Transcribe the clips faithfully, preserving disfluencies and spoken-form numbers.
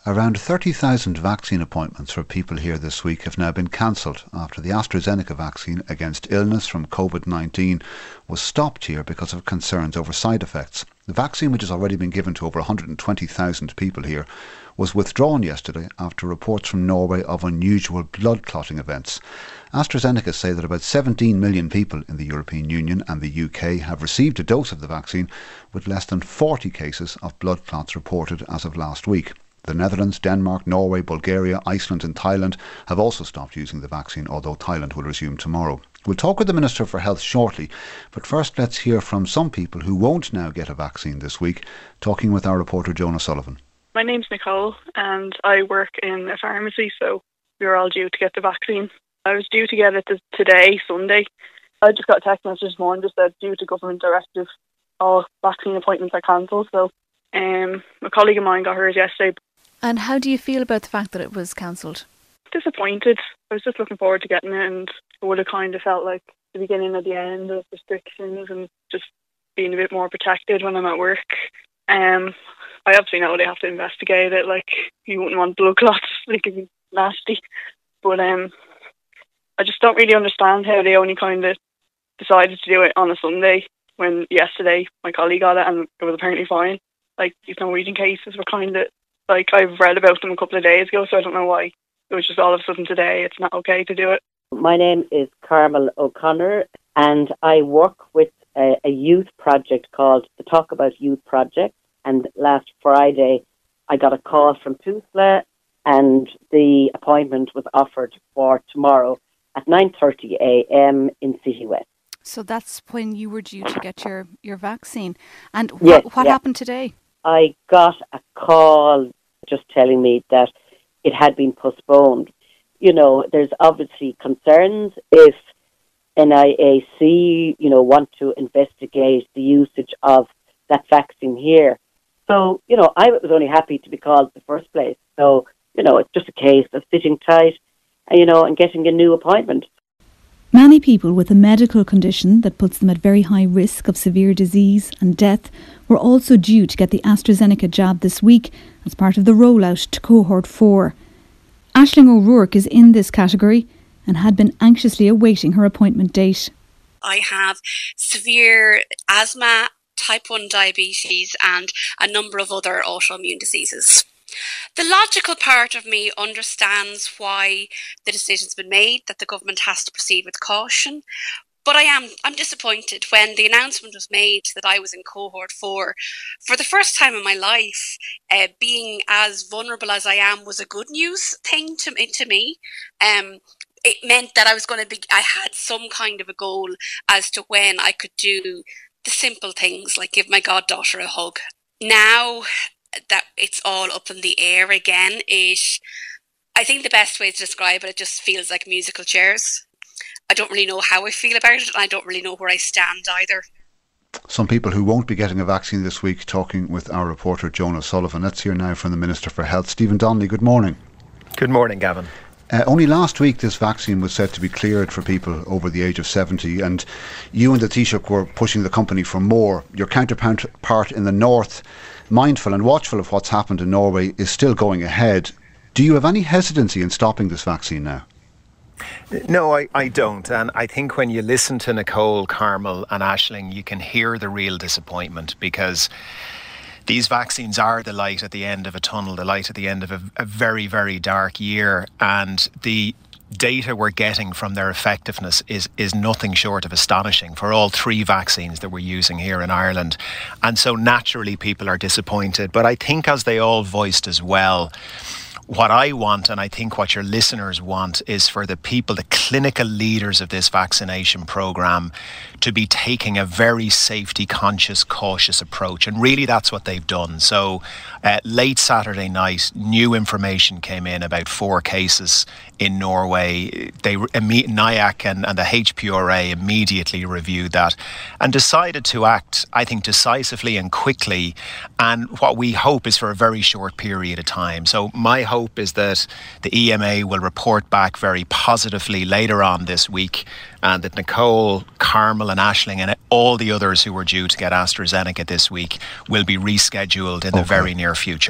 Around thirty thousand vaccine appointments for people here this week have now been cancelled after the AstraZeneca vaccine against illness from COVID nineteen was stopped here because of concerns over side effects. The vaccine, which has already been given to over one hundred twenty thousand people here, was withdrawn yesterday after reports from Norway of unusual blood clotting events. AstraZeneca say that about seventeen million people in the European Union and the U K have received a dose of the vaccine, with less than forty cases of blood clots reported as of last week. The Netherlands, Denmark, Norway, Bulgaria, Iceland and Thailand have also stopped using the vaccine, although Thailand will resume tomorrow. We'll talk with the Minister for Health shortly, but first let's hear from some people who won't now get a vaccine this week, talking with our reporter Joan O'Sullivan. My name's Nicole and I work in a pharmacy, so we were all due to get the vaccine. I was due to get it today, Sunday. I just got a text message this morning just that due to government directive, all vaccine appointments are cancelled. So um, a colleague of mine got hers yesterday. And how do you feel about the fact that it was cancelled? Disappointed. I was just looking forward to getting it, and it would have kind of felt like the beginning of the end of restrictions and just being a bit more protected when I'm at work. Um, I obviously know they have to investigate it, like you wouldn't want blood clots, like it'd be nasty. But um, I just don't really understand how they only kind of decided to do it on a Sunday when yesterday my colleague got it and it was apparently fine. Like these Norwegian cases were kind of, like I've read about them a couple of days ago, so I don't know why it was just all of a sudden today it's not okay to do it. My name is Carmel O'Connor and I work with a, a youth project called the Talk About Youth Project. And last Friday, I got a call from Tusla and the appointment was offered for tomorrow at nine thirty a.m. in City West. So that's when you were due to get your, your vaccine. And wh- yes, what yeah. happened today? I got a call just telling me that it had been postponed. You know, there's obviously concerns if N I A C, you know, want to investigate the usage of that vaccine here. So, you know, I was only happy to be called in the first place. So, you know, it's just a case of sitting tight, you know, and getting a new appointment. Many people with a medical condition that puts them at very high risk of severe disease and death were also due to get the AstraZeneca jab this week as part of the rollout to cohort four. Aisling O'Rourke is in this category and had been anxiously awaiting her appointment date. I have severe asthma, type one diabetes and a number of other autoimmune diseases. The logical part of me understands why the decision's been made, that the government has to proceed with caution. But I am I'm disappointed when the announcement was made that I was in cohort four. For the first time in my life, uh, being as vulnerable as I am was a good news thing to, to me. Um, it meant that I was going to be, I had some kind of a goal as to when I could do the simple things like give my goddaughter a hug. Now that it's all up in the air again, it, I think the best way to describe it, it just feels like musical chairs. I don't really know how I feel about it, and I don't really know where I stand either. Some people who won't be getting a vaccine this week, talking with our reporter Joan O'Sullivan. Let's hear now from the Minister for Health, Stephen Donnelly. Good morning. Good morning, Gavin. Uh, only last week this vaccine was said to be cleared for people over the age of seventy, and you and the Taoiseach were pushing the company for more. Your counterpart in the north, mindful and watchful of what's happened in Norway, is still going ahead. Do you have any hesitancy in stopping this vaccine now? No, I, I don't. And I think when you listen to Nicole, Carmel and Aisling, you can hear the real disappointment, because these vaccines are the light at the end of a tunnel, the light at the end of a, a very, very dark year. And the data we're getting from their effectiveness is is nothing short of astonishing for all three vaccines that we're using here in Ireland. And so naturally people are disappointed. But I think, as they all voiced as well, what I want, and I think what your listeners want, is for the people, the clinical leaders of this vaccination programme, to be taking a very safety conscious, cautious approach. And really that's what they've done. So uh, late Saturday night, new information came in about four cases in Norway. They NIAC and, and the H P R A immediately reviewed that and decided to act, I think, decisively and quickly, and what we hope is for a very short period of time. So my hope is that the E M A will report back very positively later on this week, and that Nicole, Carmel and Aisling and all the others who were due to get AstraZeneca this week will be rescheduled in okay. the very near future.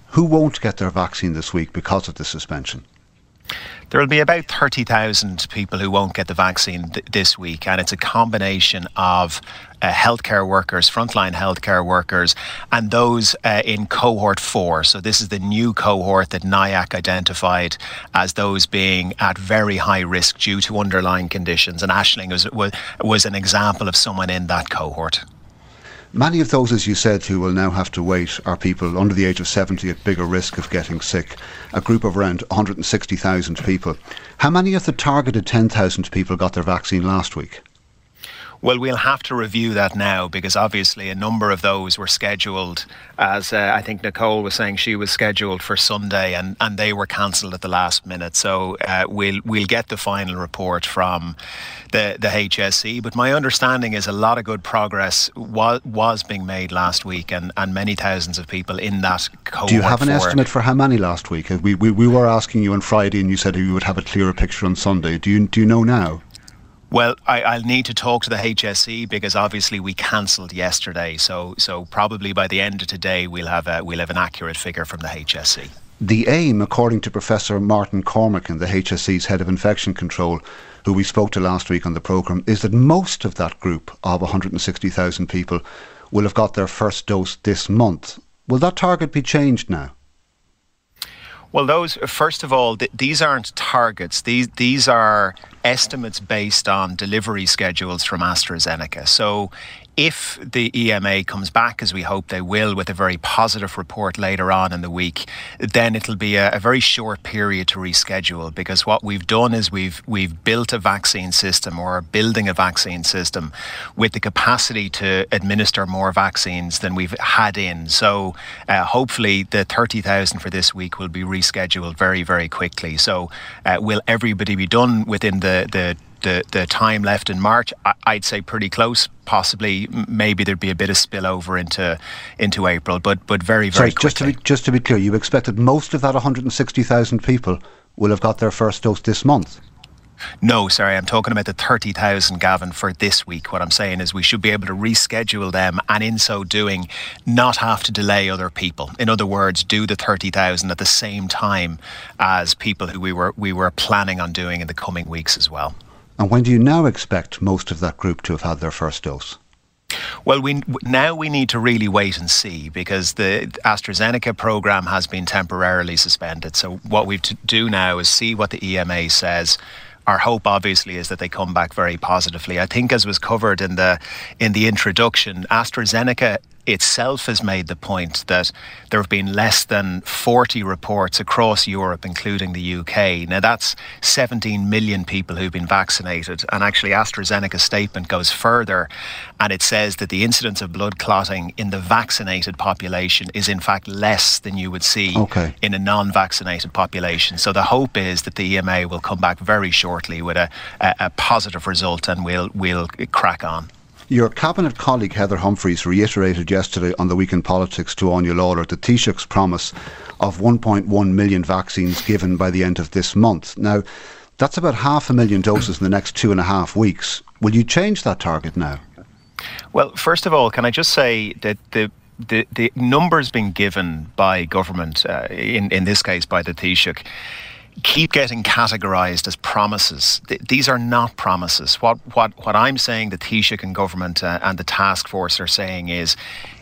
Who won't get their vaccine this week because of the suspension? There will be about thirty thousand people who won't get the vaccine th- this week, and it's a combination of uh, healthcare workers, frontline healthcare workers, and those uh, in cohort four. So this is the new cohort that N I A C identified as those being at very high risk due to underlying conditions, and Aisling was, was, was an example of someone in that cohort. Many of those, as you said, who will now have to wait are people under the age of seventy at bigger risk of getting sick, a group of around one hundred sixty thousand people. How many of the targeted ten thousand people got their vaccine last week? Well, we'll have to review that now, because obviously a number of those were scheduled, as uh, I think Nicole was saying, she was scheduled for Sunday, and, and they were cancelled at the last minute. So uh, we'll we'll get the final report from the, the H S C. But my understanding is a lot of good progress was, was being made last week, and, and many thousands of people in that cohort. Do you have an four. estimate for how many last week? We, we we were asking you on Friday, and you said you would have a clearer picture on Sunday. Do you do you know now? Well, I, I'll need to talk to the H S C, because obviously we cancelled yesterday. So, so probably by the end of today, we'll have a, we'll have an accurate figure from the H S C. The aim, according to Professor Martin Cormack, the H S C's head of infection control, who we spoke to last week on the programme, is that most of that group of one hundred sixty thousand people will have got their first dose this month. Will that target be changed now? Well, those, first of all, th- these aren't targets. These these are estimates based on delivery schedules from AstraZeneca. So if the E M A comes back, as we hope they will, with a very positive report later on in the week, then it'll be a, a very short period to reschedule, because what we've done is we've we've built a vaccine system, or are building a vaccine system with the capacity to administer more vaccines than we've had in. So uh, hopefully the thirty thousand for this week will be rescheduled very, very quickly. So uh, will everybody be done within the, the The, the time left in March? I'd say pretty close. Possibly, maybe there'd be a bit of spillover into into April, but but very, very Sorry, quickly. just to be just to be clear, you expected most of that one hundred sixty thousand people will have got their first dose this month? No, sorry, I'm talking about the thirty thousand, Gavin, for this week. What I'm saying is we should be able to reschedule them, and in so doing, not have to delay other people. In other words, do the thirty thousand at the same time as people who we were we were planning on doing in the coming weeks as well. And when do you now expect most of that group to have had their first dose? Well, we now we need to really wait and see, because the AstraZeneca programme has been temporarily suspended. So what we have to do now is see what the E M A says. Our hope, obviously, is that they come back very positively. I think, as was covered in the in the introduction, AstraZeneca itself has made the point that there have been less than forty reports across Europe, including the U K. Now, that's seventeen million people who've been vaccinated. And actually, AstraZeneca's statement goes further, and it says that the incidence of blood clotting in the vaccinated population is in fact less than you would see okay. in a non-vaccinated population. So the hope is that the E M A will come back very shortly with a, a, a positive result, and we'll we'll crack on. Your cabinet colleague Heather Humphreys reiterated yesterday on the Week in Politics to Anya Lawler the Taoiseach's promise of one point one million vaccines given by the end of this month. Now, that's about half a million doses in the next two and a half weeks. Will you change that target now? Well, first of all, can I just say that the the, the numbers being given by government, uh, in, in this case by the Taoiseach, keep getting categorised as promises. Th- these are not promises. What what what I'm saying, the Taoiseach and government uh, and the task force are saying is,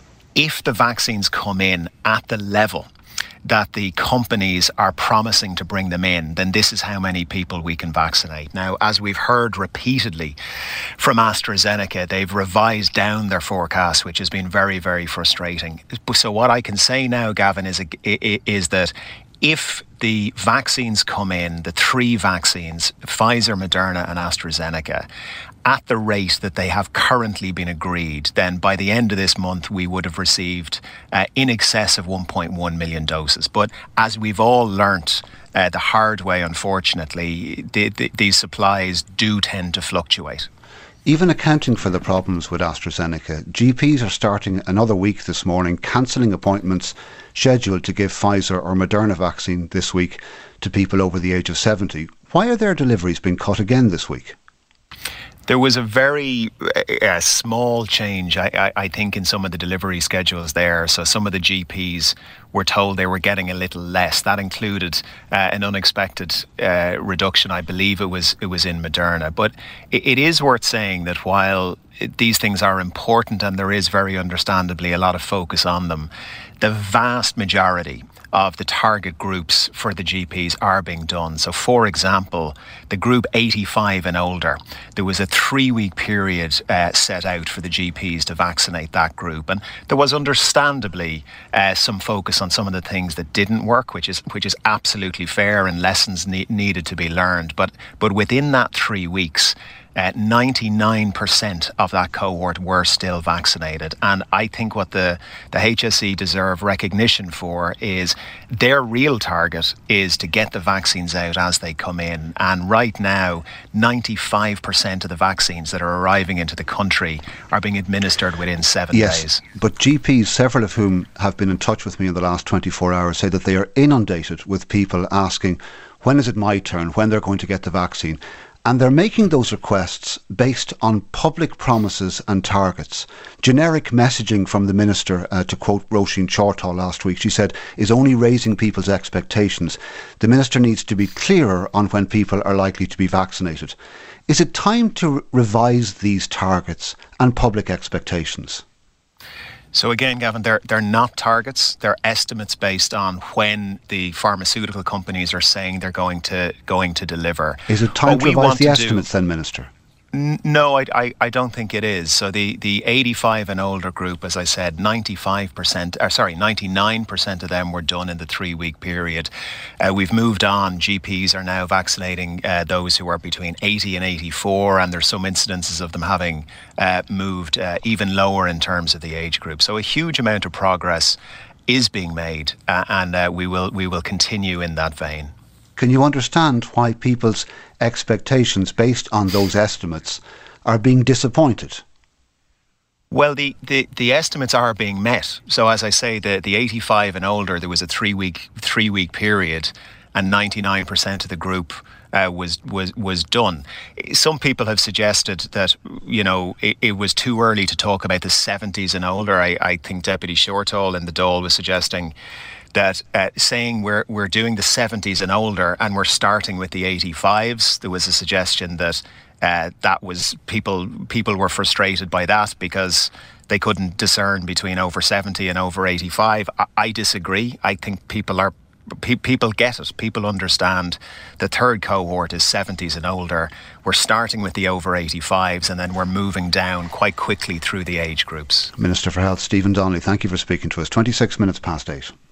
if the vaccines come in at the level that the companies are promising to bring them in, then this is how many people we can vaccinate. Now, as we've heard repeatedly from AstraZeneca, they've revised down their forecast, which has been very, very frustrating. So what I can say now, Gavin, is, is that if the vaccines come in, the three vaccines, Pfizer, Moderna and AstraZeneca, at the rate that they have currently been agreed, then by the end of this month we would have received uh, in excess of one point one million doses. But as we've all learnt uh, the hard way, unfortunately, the, the, these supplies do tend to fluctuate. Even accounting for the problems with AstraZeneca, G Ps are starting another week this morning, cancelling appointments scheduled to give Pfizer or Moderna vaccine this week to people over the age of seventy. Why are their deliveries being cut again this week? There was a very uh, small change, I, I, I think, in some of the delivery schedules there. So some of the G Ps were told they were getting a little less. That included uh, an unexpected uh, reduction. I believe it was it was in Moderna. But it, it is worth saying that while these things are important and there is very understandably a lot of focus on them, the vast majority of the target groups for the G Ps are being done. So, for example, the group eighty-five and older, there was a three-week period uh, set out for the G Ps to vaccinate that group, and there was understandably uh, some focus on some of the things that didn't work, which is which is absolutely fair, and lessons ne- needed to be learned. But but within that three weeks. Uh, ninety-nine percent of that cohort were still vaccinated. And I think what the, the H S E deserve recognition for is their real target is to get the vaccines out as they come in. And right now, ninety-five percent of the vaccines that are arriving into the country are being administered within seven yes, days. But G Ps, several of whom have been in touch with me in the last twenty-four hours, say that they are inundated with people asking, when is it my turn, when they're going to get the vaccine? And they're making those requests based on public promises and targets. Generic messaging from the Minister, uh, to quote Roisin Chortall last week, she said, is only raising people's expectations. The Minister needs to be clearer on when people are likely to be vaccinated. Is it time to re- revise these targets and public expectations? So again, Gavin, they're they're not targets. They're estimates based on when the pharmaceutical companies are saying they're going to going to deliver. Is it time what to revise the estimates then, Minister? No, I, I, I don't think it is. So the, the eighty-five and older group, as I said, ninety-five percent, or sorry, ninety-nine percent of them were done in the three-week period. Uh, we've moved on. G Ps are now vaccinating uh, those who are between eighty and eighty-four, and there's some incidences of them having uh, moved uh, even lower in terms of the age group. So a huge amount of progress is being made, uh, and uh, we will we will continue in that vein. Can you understand why people's expectations based on those estimates are being disappointed? Well, the, the, the estimates are being met. So as I say, the, the eighty-five and older, there was a three week three week period, and ninety-nine percent of the group uh, was was was done. Some people have suggested that, you know, it, it was too early to talk about the seventies and older. I, I think Deputy Shortall in the Dáil was suggesting that uh, saying we're we're doing the seventies and older and we're starting with the eighty-fives, there was a suggestion that uh, that was people people were frustrated by that because they couldn't discern between over seventy and over eighty-five. I, I disagree. I think people are pe- people get it. People understand the third cohort is seventies and older. We're starting with the over eighty-fives and then we're moving down quite quickly through the age groups. Minister for Health Stephen Donnelly, thank you for speaking to us. twenty-six minutes past eight.